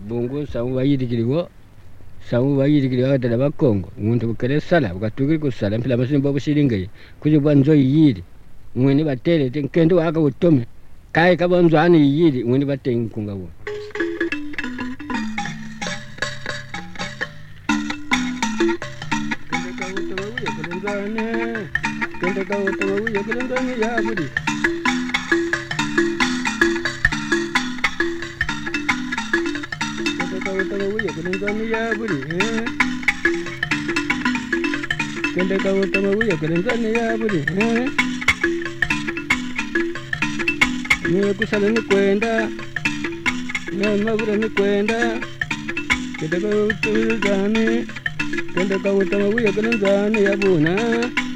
bungu samu bayirikiriwo samu bayirikiriwo adala bakongo umuntu bukere sala bukatukiri kusala mpila masimbo bushiringaye kuje bwanzo yiri mwene batere tenkendo waka utome kai kabonzo ani yiri mwene batenkunga wo kende ka utama wuya kulenzane ya buri kende ka utama wuya kulenzane ya buri ni kusala ni kwenda ni mabura ni kwenda kende ka utama wuya kulenzane ya buna